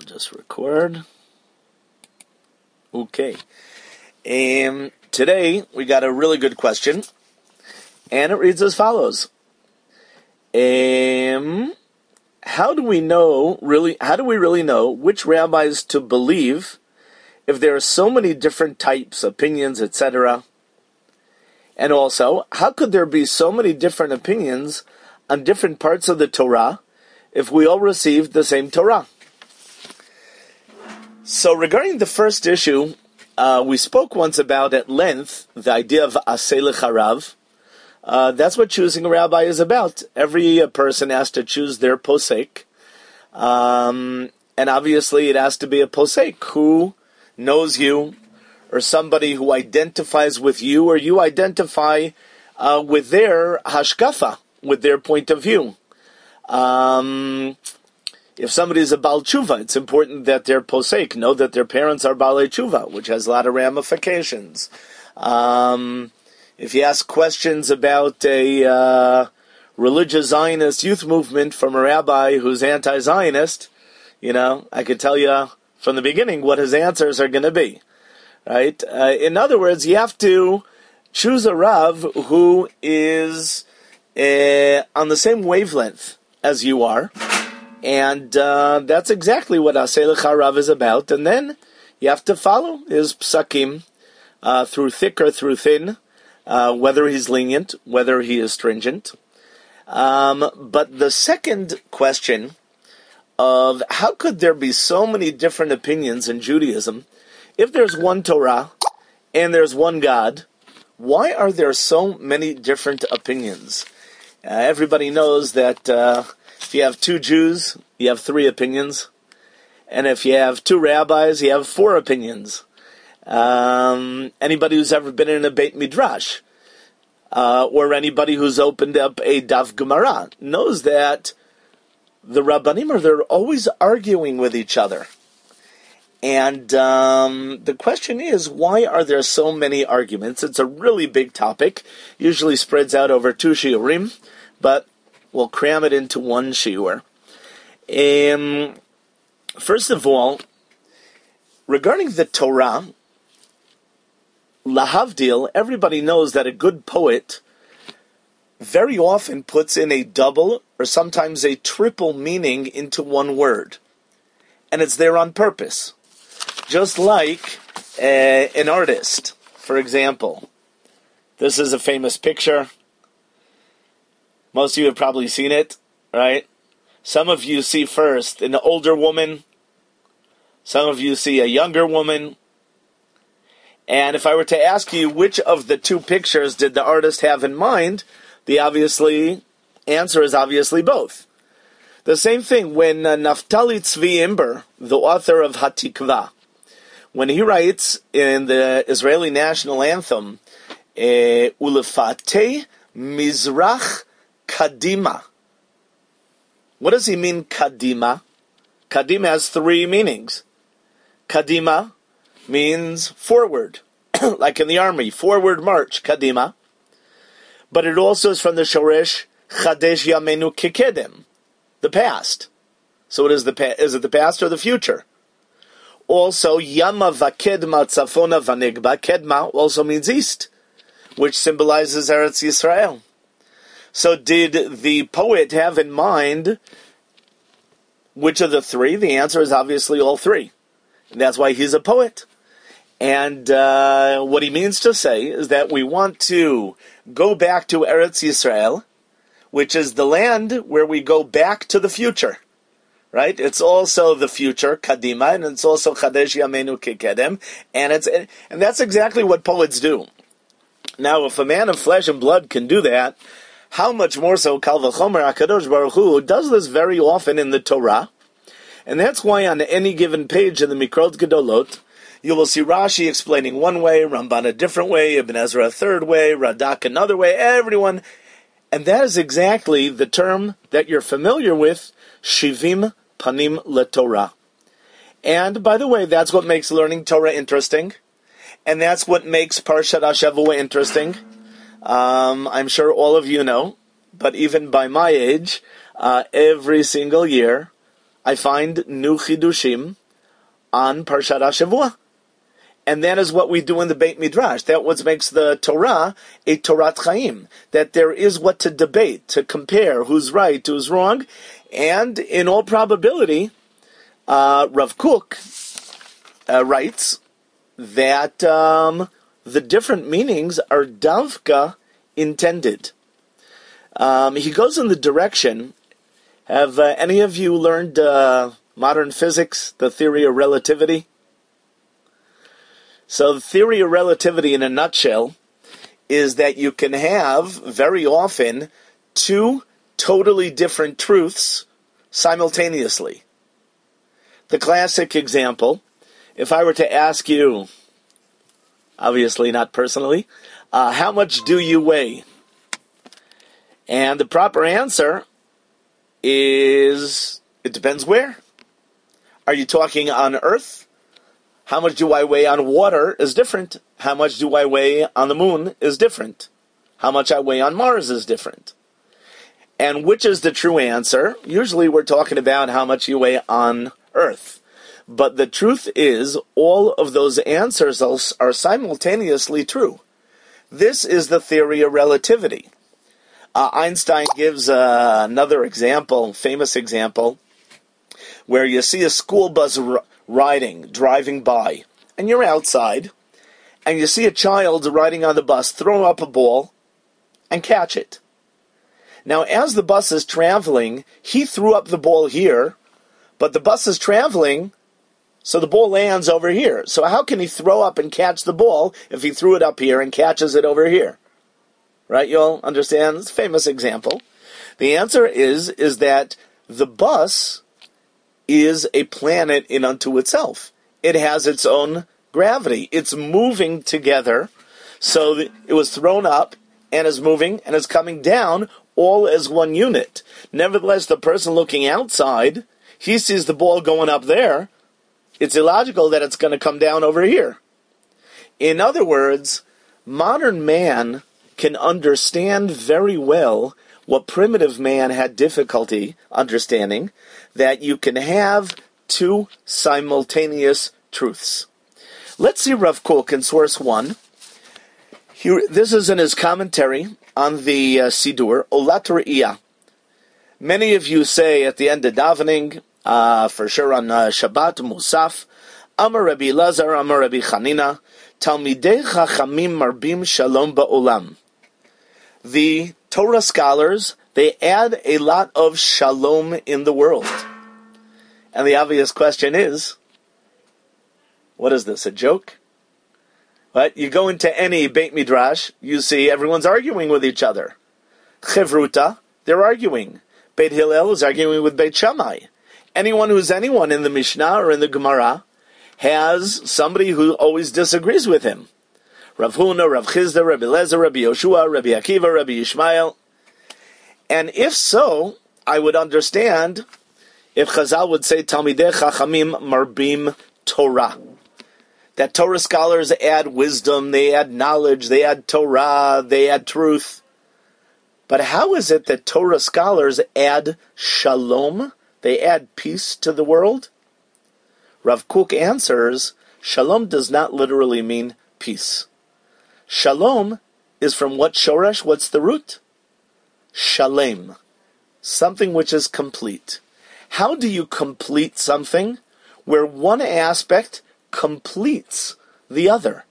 just record. Okay. Today we got a really good question, and it reads as follows. How do we really know which rabbis to believe if there are so many different types, opinions, etc.? And also, how could there be so many different opinions on different parts of the Torah if we all received the same Torah? So regarding the first issue, we spoke once about at length the idea of aseh l'charav. That's what choosing a rabbi is about. Every person has to choose their posek. And obviously it has to be a posek who knows you, or somebody who identifies with you, or you identify with their hashkafa, with their point of view. If somebody is a Baal Tshuva, it's important that their posek know that their parents are Baalei Tshuva, which has a lot of ramifications. If you ask questions about a religious Zionist youth movement from a rabbi who's anti-Zionist, I could tell you from the beginning what his answers are going to be. Right? In other words, you have to choose a Rav who is on the same wavelength as you are. And that's exactly what Aseh l'charav is about. And then you have to follow his psakim through thick or through thin, whether he's lenient, whether he is stringent. But the second question of how could there be so many different opinions in Judaism, if there's one Torah and there's one God, why are there so many different opinions? Everybody knows that if you have two Jews, you have three opinions. And if you have two rabbis, you have four opinions. Anybody who's ever been in a Beit Midrash, or anybody who's opened up a Daf Gemara, knows that the Rabbanim they're always arguing with each other. And the question is, why are there so many arguments? It's a really big topic, usually spreads out over 2 shiurim, but we'll cram it into one shiur. First of all, regarding the Torah, lahavdil, everybody knows that a good poet very often puts in a double or sometimes a triple meaning into one word. And it's there on purpose. Just like an artist, for example. This is a famous picture. Most of you have probably seen it, right? Some of you see first an older woman. Some of you see a younger woman. And if I were to ask you which of the two pictures did the artist have in mind, the answer is obviously both. The same thing when Naftali Tzvi Imber, the author of Hatikva, when he writes in the Israeli national anthem, Ulefate Mizrach Kadima. What does he mean, Kadima? Kadima has three meanings. Kadima means forward, like in the army, forward march, Kadima. But it also is from the Shoresh Chadesh Yamenu Kekedem, the past. So is it the past or the future? Also, Yama Vakedma Tzafona Vanigba, Kedma also means east, which symbolizes Eretz Yisrael. So did the poet have in mind which of the three? The answer is obviously all three. And that's why he's a poet. And what he means to say is that we want to go back to Eretz Yisrael, which is the land where we go back to the future. Right? It's also the future, Kadima, and it's also Chadesh Yamenu Kekedem, and that's exactly what poets do. Now, if a man of flesh and blood can do that, how much more so Kal V'chomer HaKadosh Baruch Hu does this very often in the Torah, and that's why on any given page in the Mikrot Gedolot, you will see Rashi explaining one way, Ramban a different way, Ibn Ezra a third way, Radak another way, everyone, and that is exactly the term that you're familiar with, Shivim Panim LeTorah. And by the way, that's what makes learning Torah interesting. And that's what makes Parshat HaShavua interesting. I'm sure all of you know, but even by my age, every single year, I find new chidushim on Parshat HaShavua. And that is what we do in the Beit Midrash. That what makes the Torah a Torat Chaim. That there is what to debate, to compare who's right, who's wrong. And in all probability, Rav Kook writes that the different meanings are davka intended. He goes in the direction, have any of you learned modern physics, the theory of relativity? So the theory of relativity in a nutshell is that you can have, very often, two totally different truths simultaneously. The classic example, if I were to ask you, obviously not personally, how much do you weigh? And the proper answer is, it depends where. Are you talking on Earth? How much do I weigh on water is different. How much do I weigh on the moon is different. How much I weigh on Mars is different. And which is the true answer? Usually we're talking about how much you weigh on Earth. But the truth is, all of those answers are simultaneously true. This is the theory of relativity. Einstein gives another example, famous example, where you see a school bus driving by, and you're outside, and you see a child riding on the bus throw up a ball and catch it. Now, as the bus is traveling, he threw up the ball here, but the bus is traveling, so the ball lands over here. So how can he throw up and catch the ball if he threw it up here and catches it over here? Right, you all understand? It's a famous example. The answer is that the bus is a planet in unto itself. It has its own gravity. It's moving together. So it was thrown up and is moving and is coming down all as one unit. Nevertheless, the person looking outside, he sees the ball going up there. It's illogical that it's going to come down over here. In other words, modern man can understand very well what primitive man had difficulty understanding, that you can have two simultaneous truths. Let's see Rav Kook in source 1. This is in his commentary on the Sidur, Olat Re'iyah. Many of you say at the end of davening, for sure on Shabbat, Musaf, Amar Rabbi Elazar, Amar Rabbi Chanina, Talmidei Chachamim Marbim Shalom Ba'olam. The Torah scholars, they add a lot of shalom in the world. And the obvious question is, what is this, a joke? But you go into any Beit Midrash, you see everyone's arguing with each other. Chevruta, they're arguing. Beit Hillel is arguing with Beit Shammai. Anyone who's anyone in the Mishnah or in the Gemara has somebody who always disagrees with him. Rav Huna, Rav Chizda, Rabbi Lezer, Rabbi Yoshua, Rabbi Akiva, Rabbi Yishmael. And if so, I would understand if Chazal would say, Talmidei Chachamim Marbim Torah. That Torah scholars add wisdom, they add knowledge, they add Torah, they add truth. But how is it that Torah scholars add shalom? They add peace to the world? Rav Kook answers, shalom does not literally mean peace. Shalom is from what shoresh? What's the root? Shalem. Something which is complete. How do you complete something where one aspect completes the other?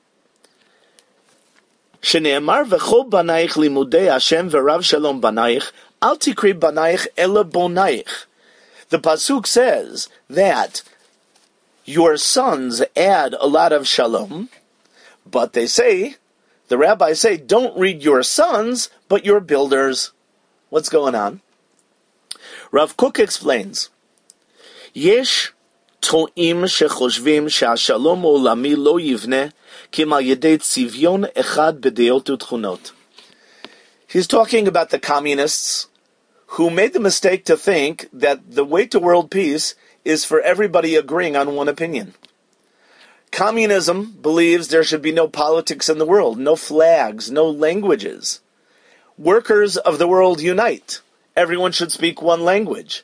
Shneimar v'chol banaich limudei Hashem v'rav shalom banaich al tikri banaich ela bonaich. The pasuk says that your sons add a lot of shalom, but they say, the rabbis say, don't read your sons, but your builders. What's going on? Rav Kook explains, Yesh to'im shechoshvim she'ashalom olami lo yivne kim al yedei tzivyon echad b'deot u'tchunot. He's talking about the communists who made the mistake to think that the way to world peace is for everybody agreeing on one opinion. Communism believes there should be no politics in the world, no flags, no languages. Workers of the world unite. Everyone should speak one language.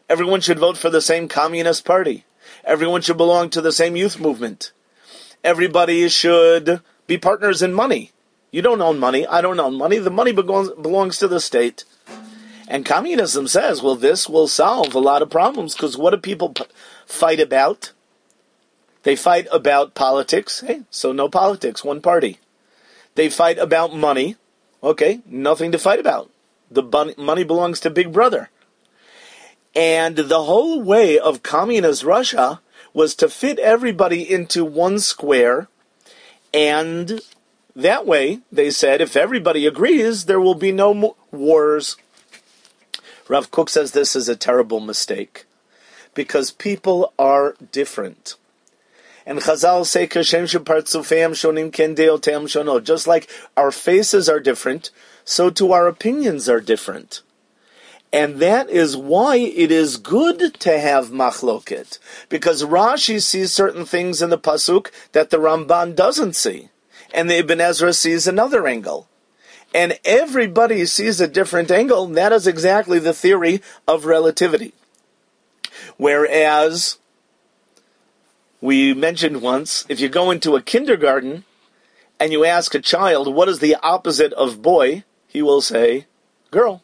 Everyone should vote for the same communist party. Everyone should belong to the same youth movement. Everybody should be partners in money. You don't own money. I don't own money. The money belongs to the state. And communism says, well, this will solve a lot of problems, because what do people fight about? They fight about politics. Hey, so no politics, one party. They fight about money. Okay, nothing to fight about. The money belongs to Big Brother. And the whole way of communist Russia was to fit everybody into one square, and that way, they said, if everybody agrees, there will be no wars. Rav Kook says this is a terrible mistake, because people are different. And Chazal say, Kashem shepartzufeim shonim ken deoteim shono. Just like our faces are different, so too our opinions are different. And that is why it is good to have machloket, because Rashi sees certain things in the pasuk that the Ramban doesn't see, and the Ibn Ezra sees another angle. And everybody sees a different angle, and that is exactly the theory of relativity. Whereas, we mentioned once, if you go into a kindergarten and you ask a child, what is the opposite of boy? He will say, girl.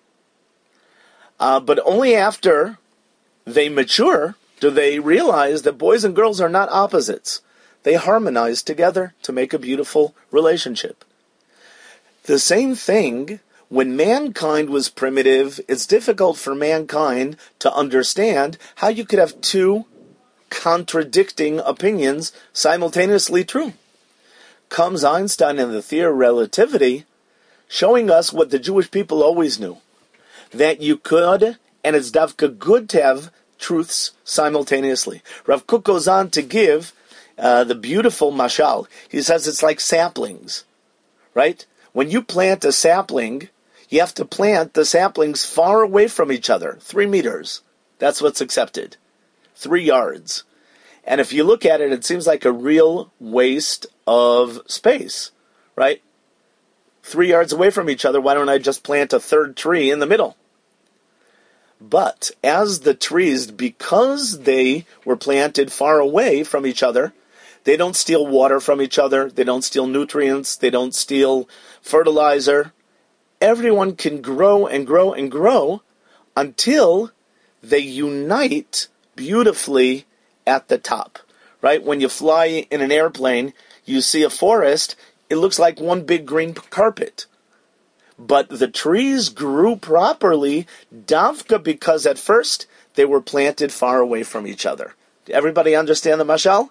But only after they mature do they realize that boys and girls are not opposites. They harmonize together to make a beautiful relationship. The same thing, when mankind was primitive, it's difficult for mankind to understand how you could have two contradicting opinions simultaneously true. Comes Einstein in the theory of relativity, showing us what the Jewish people always knew, that you could, and it's davka good to have truths simultaneously. Rav Kook goes on to give the beautiful mashal. He says it's like saplings, right? When you plant a sapling, you have to plant the saplings far away from each other, 3 meters. That's what's accepted. 3 yards. And if you look at it, it seems like a real waste of space, right? 3 yards away from each other, why don't I just plant a third tree in the middle? But as the trees, because they were planted far away from each other, they don't steal water from each other, they don't steal nutrients, they don't steal fertilizer. Everyone can grow and grow and grow until they unite beautifully at the top, right? When you fly in an airplane, you see a forest, it looks like one big green carpet. But the trees grew properly, davka, because at first they were planted far away from each other. Everybody understand the mashal?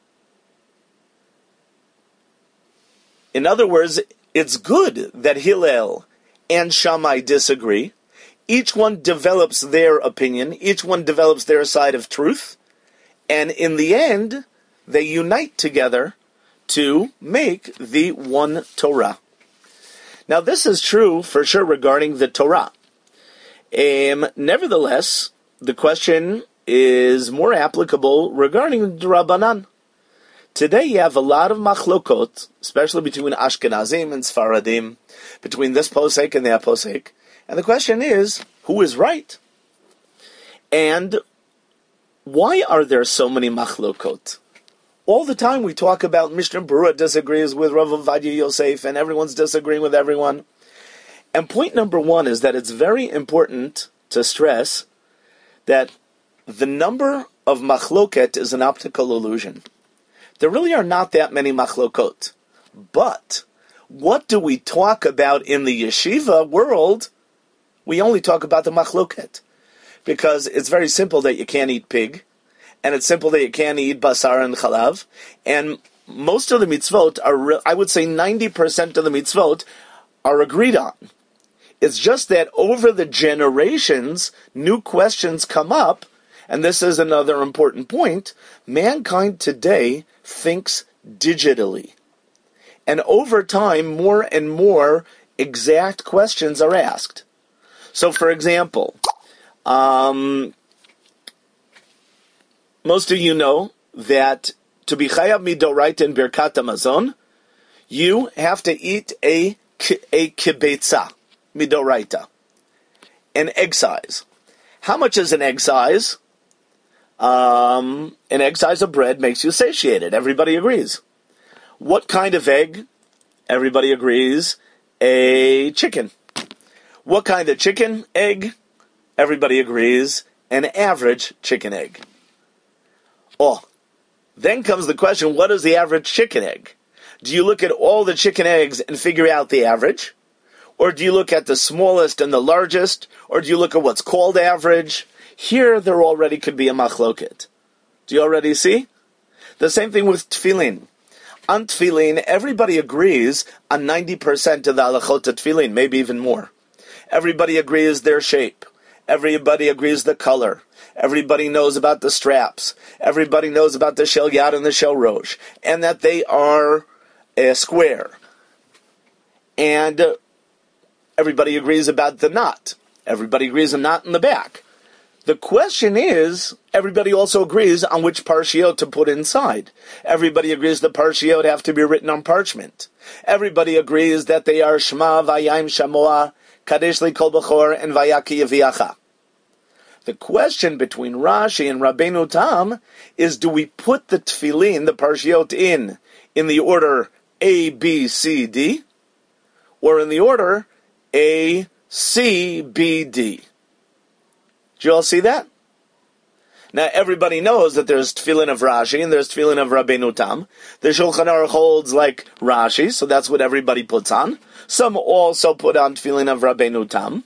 In other words, it's good that Hillel and Shammai disagree. Each one develops their opinion. Each one develops their side of truth. And in the end, they unite together to make the one Torah. Now, this is true for sure regarding the Torah. Nevertheless, the question is more applicable regarding the Rabbanan. Today you have a lot of machlokot, especially between Ashkenazim and Sfaradim, between this posek and that posek. And the question is, who is right? And why are there so many machlokot? All the time we talk about Mishnah Berurah disagrees with Rav Ovadia Yosef, and everyone's disagreeing with everyone. And point number one is that it's very important to stress that the number of machloket is an optical illusion. There really are not that many machlokot. But what do we talk about in the yeshiva world? We only talk about the machloket. Because it's very simple that you can't eat pig, and it's simple that you can't eat basar and chalav, and most of the mitzvot are, I would say 90% of the mitzvot are agreed on. It's just that over the generations, new questions come up, and this is another important point. Mankind today thinks digitally. And over time, more and more exact questions are asked. So, for example, most of you know that to be chayav midoraita in Birkat Hamazon, you have to eat a kibetza midoraita, an egg size. How much is an egg size? An egg size of bread makes you satiated. Everybody agrees. What kind of egg? Everybody agrees. A chicken. What kind of chicken egg? Everybody agrees. An average chicken egg. Oh, then comes the question, what is the average chicken egg? Do you look at all the chicken eggs and figure out the average? Or do you look at the smallest and the largest? Or do you look at what's called average? Here, there already could be a machloket. Do you already see? The same thing with tefillin. On tefillin, everybody agrees on 90% of the halachot of tefillin, maybe even more. Everybody agrees their shape. Everybody agrees the color. Everybody knows about the straps. Everybody knows about the shel yad and the shel rosh. And that they are square. And everybody agrees about the knot. Everybody agrees a knot in the back. The question is, everybody also agrees on which parshiot to put inside. Everybody agrees the parshiot have to be written on parchment. Everybody agrees that they are Shema, Vayayim, Shamoah, Kadesh li kol bechor, and Vayaki Yaviacha. The question between Rashi and Rabbeinu Tam is, do we put the tefillin, the parshiot, in the order A, B, C, D, or in the order A, C, B, D? Do you all see that? Now, everybody knows that there's tefillin of Rashi and there's tefillin of Rabbeinu Tam. The Shulchan Aruch holds like Rashi, so that's what everybody puts on. Some also put on tefillin of Rabbeinu Tam.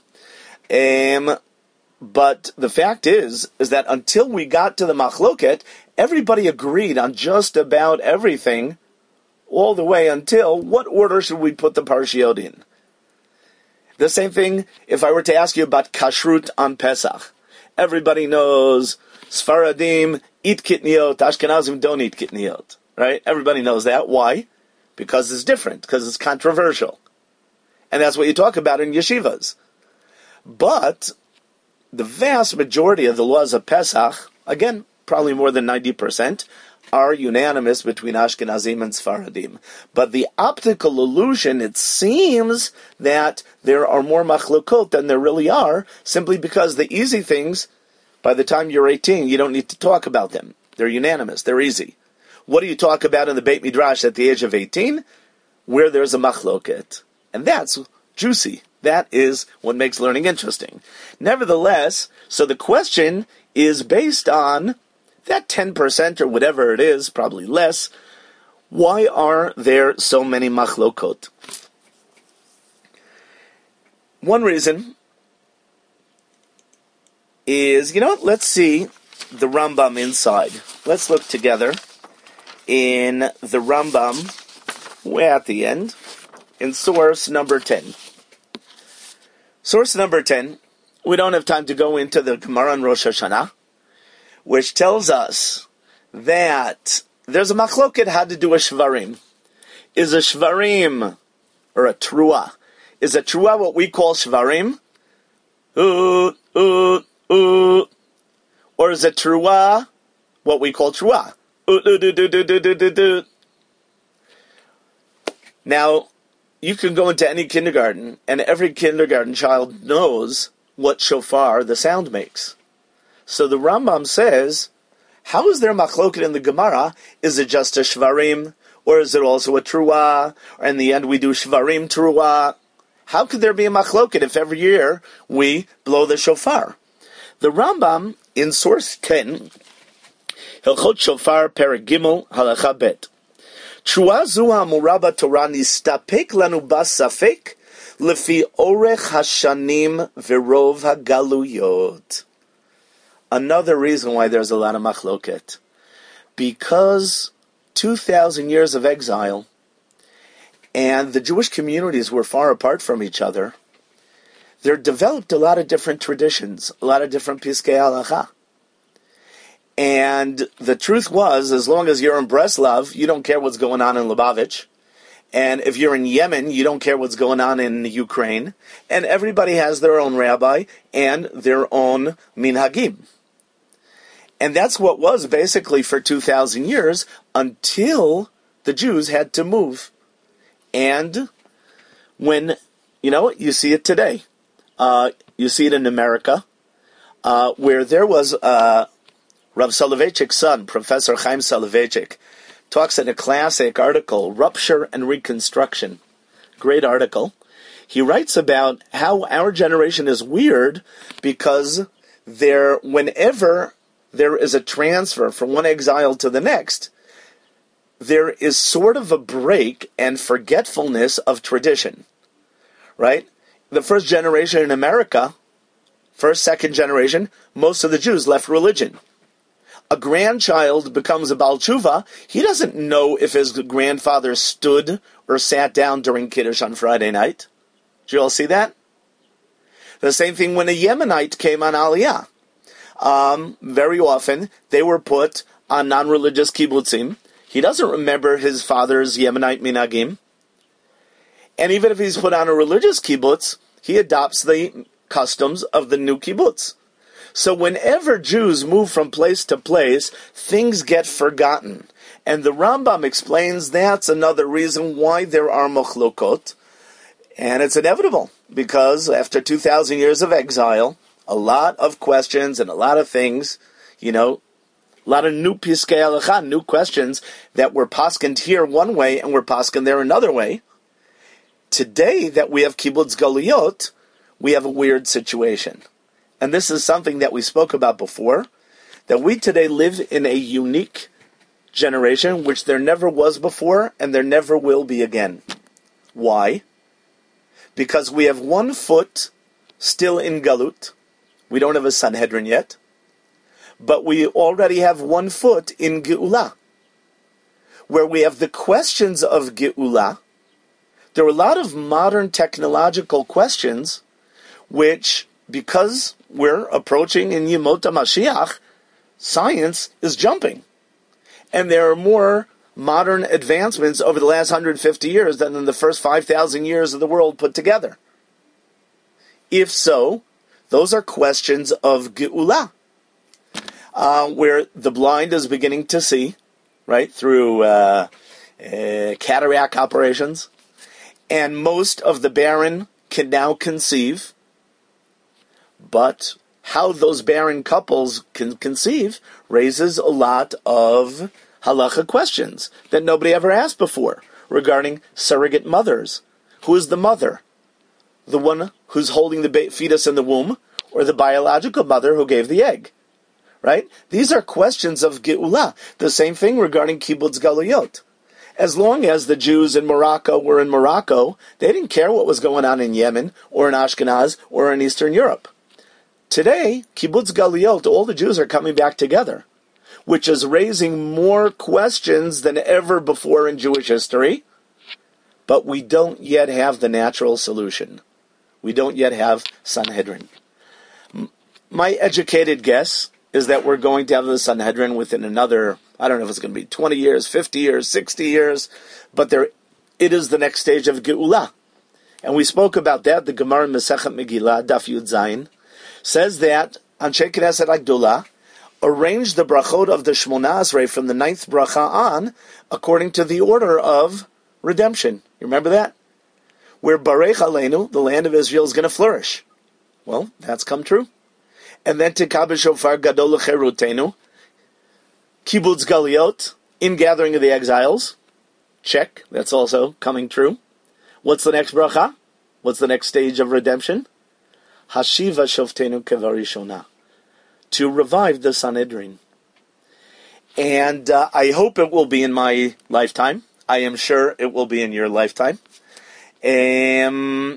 But the fact is that until we got to the machloket, everybody agreed on just about everything, all the way until what order should we put the parshiot in. The same thing if I were to ask you about kashrut on Pesach. Everybody knows Sfaradim eat kitniot, Ashkenazim don't eat kitniot. Right? Everybody knows that. Why? Because it's different, because it's controversial. And that's what you talk about in yeshivas. But the vast majority of the laws of Pesach, again, probably more than 90%, are unanimous between Ashkenazim and Sfaradim. But the optical illusion, it seems that there are more machlokot than there really are, simply because the easy things, by the time you're 18, you don't need to talk about them. They're unanimous. They're easy. What do you talk about in the Beit Midrash at the age of 18? Where there's a machloket. And that's juicy. That is what makes learning interesting. Nevertheless, so the question is based on that 10% or whatever it is, probably less. Why are there so many machlokot? One reason is, let's see the Rambam inside. Let's look together in the Rambam, way at the end, in source number 10. Source number 10, we don't have time to go into the Gemara on Rosh Hashanah, which tells us that there's a machloket how to do a shvarim. Is a shvarim, or a truah, is a truah what we call shvarim? Or is a truah what we call truah? Now, you can go into any kindergarten, and every kindergarten child knows what shofar the sound makes. So the Rambam says, how is there machloket in the Gemara? Is it just a shvarim, or is it also a truah? Or in the end we do shvarim truah? How could there be a machloket if every year we blow the shofar? The Rambam, in source 10, Hilchot Shofar Perek Gimel Halacha Bet. Truah zu ha'amura b'Torah nistapek lanu bas safek lefi orech hashanim v'rov hagaluyot. Another reason why there's a lot of machloket. Because 2,000 years of exile, and the Jewish communities were far apart from each other, there developed a lot of different traditions, a lot of different piskei halacha. And the truth was, as long as you're in Breslov, you don't care what's going on in Lubavitch. And if you're in Yemen, you don't care what's going on in Ukraine. And everybody has their own rabbi and their own minhagim. And that's what was basically for 2,000 years until the Jews had to move. And when, you see it today. You see it in America. where there was Rav Soloveitchik's son, Professor Chaim Soloveitchik, talks in a classic article, Rupture and Reconstruction. Great article. He writes about how our generation is weird because whenever there is a transfer from one exile to the next, there is sort of a break and forgetfulness of tradition, right? The first generation in America, second generation, most of the Jews left religion. A grandchild becomes a Baal Tshuva, he doesn't know if his grandfather stood or sat down during Kiddush on Friday night. Did you all see that? The same thing when a Yemenite came on Aliyah. Very often, they were put on non-religious kibbutzim. He doesn't remember his father's Yemenite minagim. And even if he's put on a religious kibbutz, he adopts the customs of the new kibbutz. So whenever Jews move from place to place, things get forgotten. And the Rambam explains that's another reason why there are machlokot. And it's inevitable, because after 2,000 years of exile, a lot of questions and a lot of things, a lot of new piskei halacha, new questions that were paskened here one way and were paskened there another way. Today that we have kibbutz galuyot, we have a weird situation. And this is something that we spoke about before, that we today live in a unique generation which there never was before and there never will be again. Why? Because we have one foot still in Galut. We don't have a Sanhedrin yet. But we already have 1 foot in Geula, where we have the questions of Geula. There are a lot of modern technological questions which, because we're approaching in Yemot HaMashiach, science is jumping. And there are more modern advancements over the last 150 years than in the first 5,000 years of the world put together. If so, those are questions of Geula, where the blind is beginning to see, right, through cataract operations, and most of the barren can now conceive, but how those barren couples can conceive raises a lot of halacha questions that nobody ever asked before regarding surrogate mothers. Who is the mother? The one who's holding the fetus in the womb, or the biological mother who gave the egg? Right? These are questions of Geula. The same thing regarding kibbutz galuyot. As long as the Jews in Morocco were in Morocco, they didn't care what was going on in Yemen, or in Ashkenaz, or in Eastern Europe. Today, kibbutz galuyot, all the Jews are coming back together, which is raising more questions than ever before in Jewish history, but we don't yet have the natural solution. We don't yet have Sanhedrin. My educated guess is that we're going to have the Sanhedrin within another, I don't know if it's going to be 20 years, 50 years, 60 years, but it is the next stage of Geula. And we spoke about that. The Gemara in Masechet Megillah, Daf Yud Zayin, says that Anshe Knesset Agdola arranged the brachot of the Shmona Esrei from the 9th bracha on according to the order of redemption. You remember that? Where Barech Aleinu, the land of Israel, is going to flourish. Well, that's come true. And then Tikah b'shofar gadol l'cherutenu, kibbutz galuyot, in gathering of the exiles. Check, that's also coming true. What's the next bracha? What's the next stage of redemption? Hashiva shoftenu kevarishona, to revive the Sanhedrin. And I hope it will be in my lifetime. I am sure it will be in your lifetime. And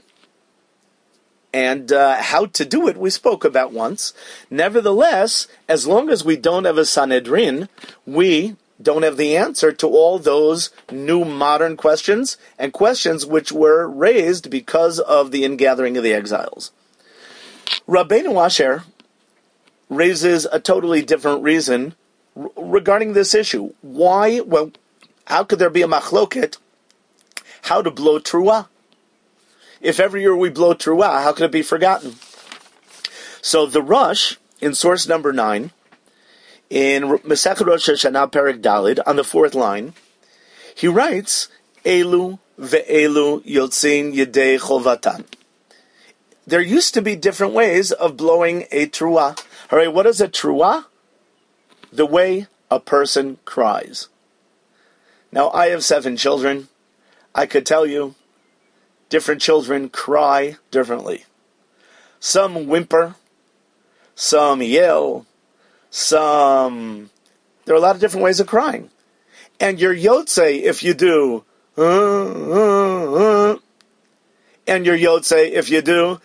how to do it, we spoke about once. Nevertheless, as long as we don't have a Sanhedrin, we don't have the answer to all those new modern questions, and questions which were raised because of the ingathering of the exiles. Rabbeinu Asher raises a totally different reason regarding this issue. Why? Well, how could there be a machloket? How to blow truah? If every year we blow truah, how could it be forgotten? So the Rosh, in source number 9, in Masechet Rosh Hashanah Perek Dalid, on the 4th line, he writes, Elu ve'elu yotzin yedei chovatan. There used to be different ways of blowing a truah. All right, what is a truah? The way a person cries. Now, I have 7 children. I could tell you, different children cry differently. Some whimper, some yell, some... There are a lot of different ways of crying. And your yotzei, if you do, and your yotzei, if you do,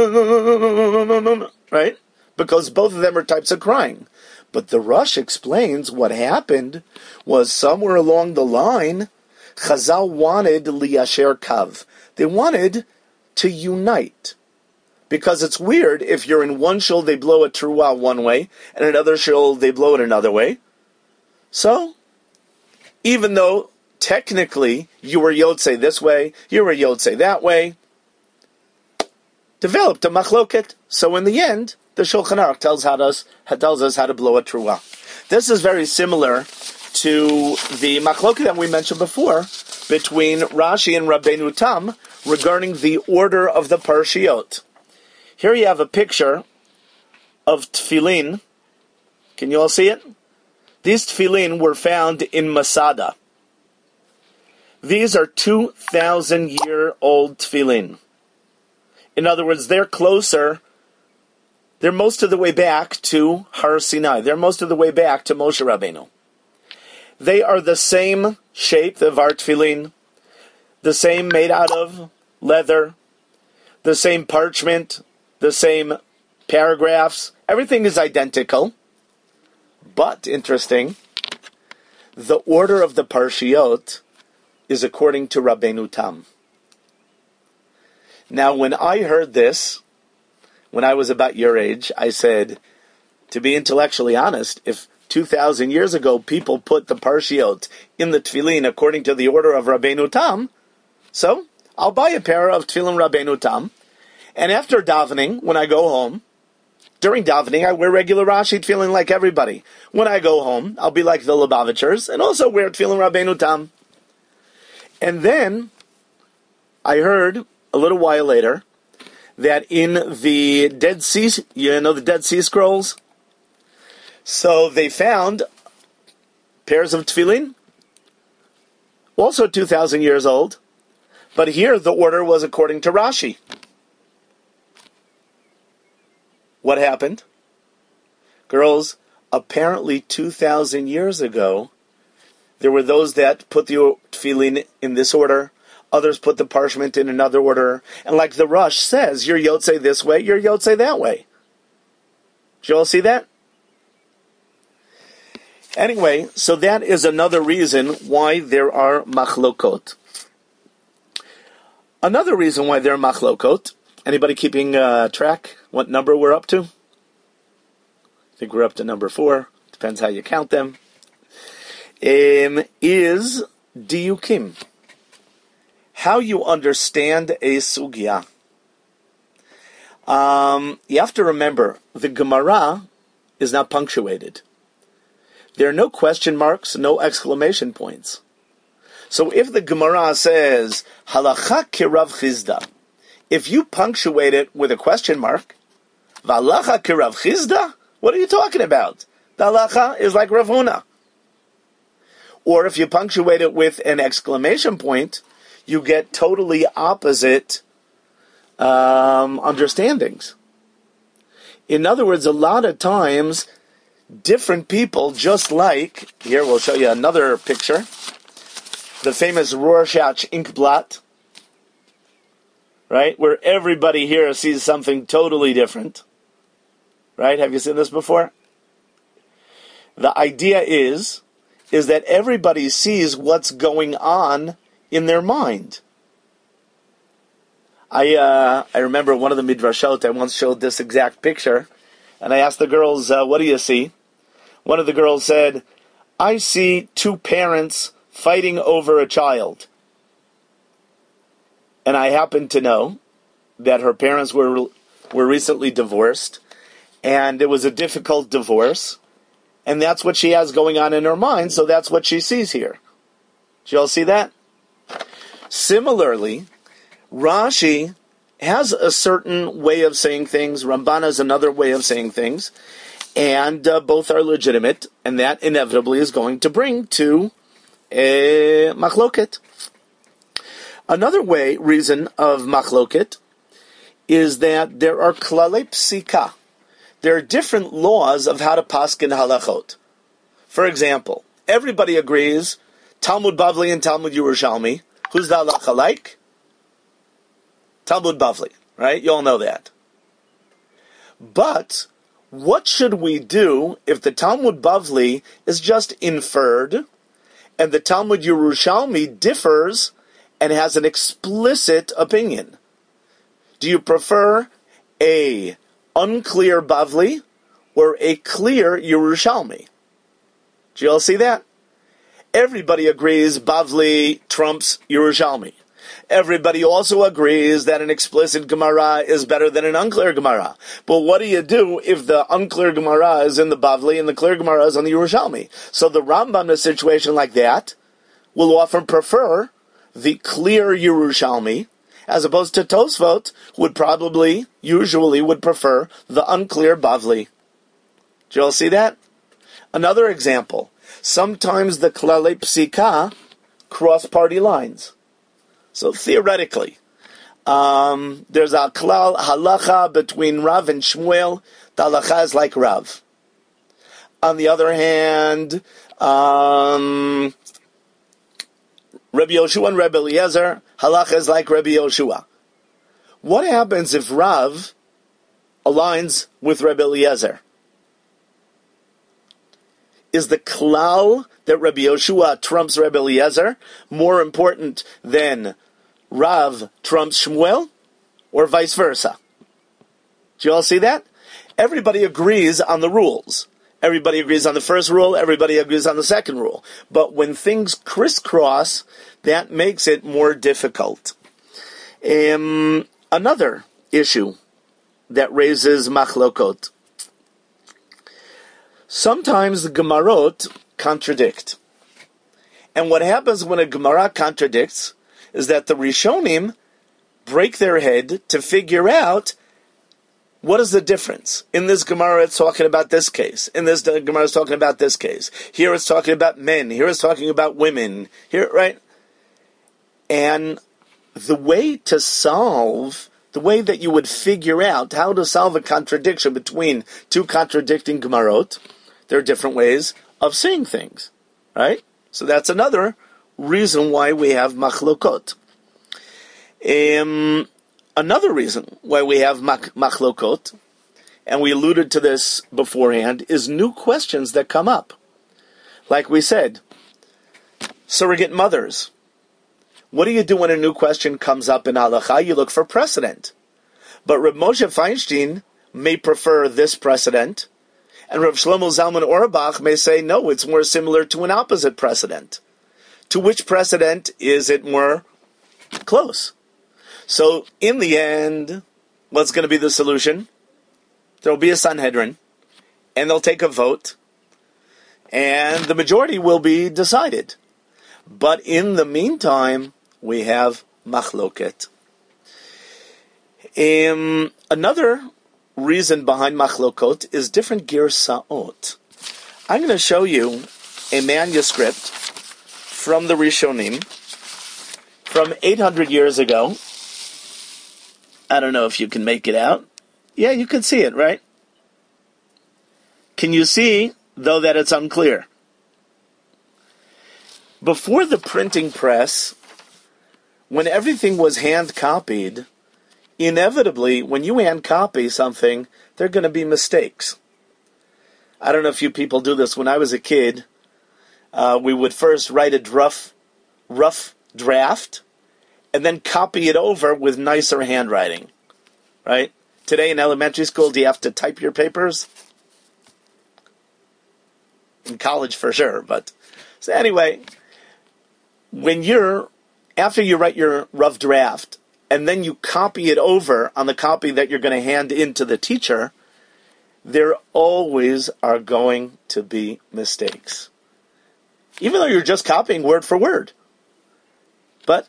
right? Because both of them are types of crying. But the Rush explains what happened was somewhere along the line, Chazal wanted liyasher kav. They wanted to unite. Because it's weird if you're in one shul, they blow a truah one way, and another shul, they blow it another way. So, even though technically you were yotzei this way, you were yotzei that way, developed a machloket. So in the end, the Shulchan Aruch tells us how to blow a truah. This is very similar to the machloket that we mentioned before between Rashi and Rabbeinu Tam regarding the order of the parshiot. Here you have a picture of tefillin. Can you all see it? These tefillin were found in Masada. These are 2,000-year-old tefillin. In other words, they're most of the way back to Har Sinai. They're most of the way back to Moshe Rabbeinu. They are the same shape of our tefillin, the same made out of leather, the same parchment, the same paragraphs. Everything is identical. But, interesting, the order of the parshiot is according to Rabbeinu Tam. Now, when I heard this, when I was about your age, I said, to be intellectually honest, if 2,000 years ago people put the parshiot in the tefillin according to the order of Rabbeinu Tam, so I'll buy a pair of tefillin Rabbeinu Tam, and after davening, when I go home, during davening, I wear regular Rashi tefillin like everybody. When I go home, I'll be like the Lubavitchers and also wear tefillin Rabbeinu Tam. And then I heard a little while later that in the Dead Sea, the Dead Sea Scrolls, so they found pairs of tefillin, also 2,000 years old, but here the order was according to Rashi. What happened? Girls, apparently 2,000 years ago, there were those that put the tefillin in this order, others put the parchment in another order, and like the Rush says, you're yotzei this way, you're yotzei that way. Did you all see that? Anyway, so that is another reason why there are machlokot. Another reason why there are machlokot, anybody keeping track what number we're up to? I think we're up to number 4. Depends how you count them. Is diyukim. How you understand a sugya. You have to remember, the Gemara is not punctuated. There are no question marks, no exclamation points. So if the Gemara says, halacha kirav chizda, if you punctuate it with a question mark, Valacha kirav chizda? What are you talking about? The halacha is like Rav Huna. Or if you punctuate it with an exclamation point, you get totally opposite understandings. In other words, a lot of times, different people, just like, here we'll show you another picture, the famous Rorschach inkblot, right, where everybody here sees something totally different. Right? Have you seen this before? The idea is that everybody sees what's going on in their mind. I remember one of the midrashot, I once showed this exact picture, and I asked the girls, what do you see? One of the girls said, I see 2 parents fighting over a child. And I happen to know that her parents were recently divorced, and it was a difficult divorce, and that's what she has going on in her mind, so that's what she sees here. Did you all see that? Similarly, Rashi has a certain way of saying things, Ramban has another way of saying things, And both are legitimate, and that inevitably is going to bring to a machloket. Another reason of machloket is that there are klalei psika. There are different laws of how to paskin halachot. For example, everybody agrees, Talmud Bavli and Talmud Yerushalmi. Who's the halacha like? Talmud Bavli, right? You all know that. But what should we do if the Talmud Bavli is just inferred and the Talmud Yerushalmi differs and has an explicit opinion? Do you prefer a unclear Bavli or a clear Yerushalmi? Do you all see that? Everybody agrees Bavli trumps Yerushalmi. Everybody also agrees that an explicit Gemara is better than an unclear Gemara. But what do you do if the unclear Gemara is in the Bavli and the clear Gemara is on the Yerushalmi? So the Rambam in a situation like that will often prefer the clear Yerushalmi, as opposed to Tosfot, who usually would prefer the unclear Bavli. Do you all see that? Another example. Sometimes the klalei psika cross party lines. So theoretically, there's a klal halacha between Rav and Shmuel. The halacha is like Rav. On the other hand, Rabbi Yoshua and Rabbi Eliezer, halacha is like Rabbi Yoshua. What happens if Rav aligns with Rabbi Eliezer? Is the klal that Rabbi Yoshua trumps Rabbi Eliezer more important than Rav trumps Shmuel, or vice versa? Do you all see that? Everybody agrees on the rules. Everybody agrees on the first rule, everybody agrees on the second rule. But when things crisscross, that makes it more difficult. Another issue that raises machlokot. Sometimes the Gemarot contradict. And what happens when a Gemara contradicts is that the Rishonim break their head to figure out what is the difference. In this Gemara it's talking about this case. In this Gemara it's talking about this case. Here it's talking about men. Here it's talking about women. Here, right? And the way that you would figure out how to solve a contradiction between two contradicting Gemarot, there are different ways of seeing things, right? So that's another reason why we have machlokot. Another reason why we have machlokot, and we alluded to this beforehand, is new questions that come up. Like we said, surrogate mothers. What do you do when a new question comes up in halacha? You look for precedent. But Reb Moshe Feinstein may prefer this precedent, and Rav Shlomo Zalman Auerbach may say, no, it's more similar to an opposite precedent. To which precedent is it more close? So, in the end, what's going to be the solution? There will be a Sanhedrin, and they'll take a vote, and the majority will be decided. But in the meantime, we have machloket. Another reason behind machlokot is different girsaot. I'm going to show you a manuscript from the Rishonim from 800 years ago. I don't know if you can make it out. Yeah, you can see it, right? Can you see, though, that it's unclear? Before the printing press, when everything was hand-copied, inevitably, when you hand-copy something, there are going to be mistakes. I don't know if you people do this. When I was a kid, we would first write a rough draft, and then copy it over with nicer handwriting, right? Today in elementary school, do you have to type your papers? In college, for sure. But so anyway, after you write your rough draft, and then you copy it over on the copy that you're going to hand in to the teacher, there always are going to be mistakes. Even though you're just copying word for word. But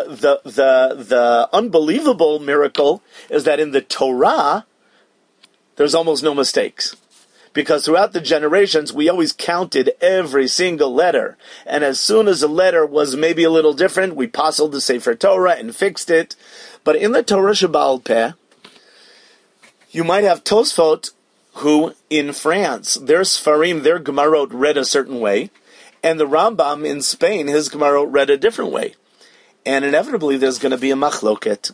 the unbelievable miracle is that in the Torah, there's almost no mistakes. Because throughout the generations, we always counted every single letter. And as soon as a letter was maybe a little different, we passeled the Sefer Torah and fixed it. But in the Torah Shebaal Peh, you might have Tosfot, who in France, their Sfarim, their Gemarot read a certain way, and the Rambam in Spain, his Gemarot read a different way. And inevitably there's going to be a machloket.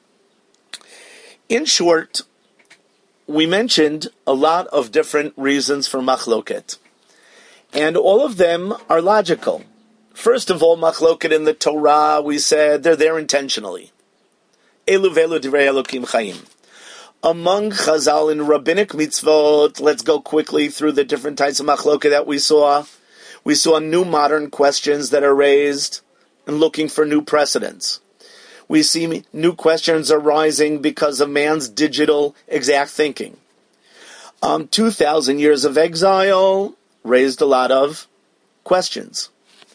In short, we mentioned a lot of different reasons for machloket. And all of them are logical. First of all, machloket in the Torah, we said they're there intentionally. Elu velu divrei Elokim chayim. Among Chazal in rabbinic mitzvot, let's go quickly through the different types of machloket that we saw. We saw new modern questions that are raised and looking for new precedents. We see new questions arising because of man's digital exact thinking. 2,000 years of exile raised a lot of questions.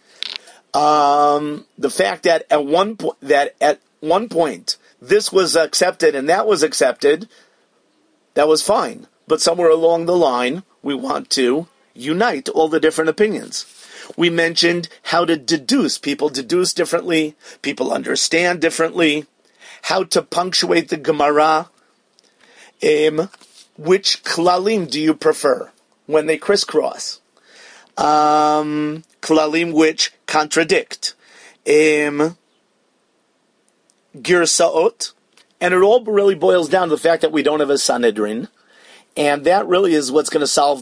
The fact that at one point this was accepted and that was accepted, that was fine. But somewhere along the line, we want to unite all the different opinions. We mentioned how to deduce. People deduce differently. People understand differently. How to punctuate the Gemara. Which klalim do you prefer when they crisscross? Klalim which contradict. Girsaot. And it all really boils down to the fact that we don't have a Sanhedrin. And that really is what's going to solve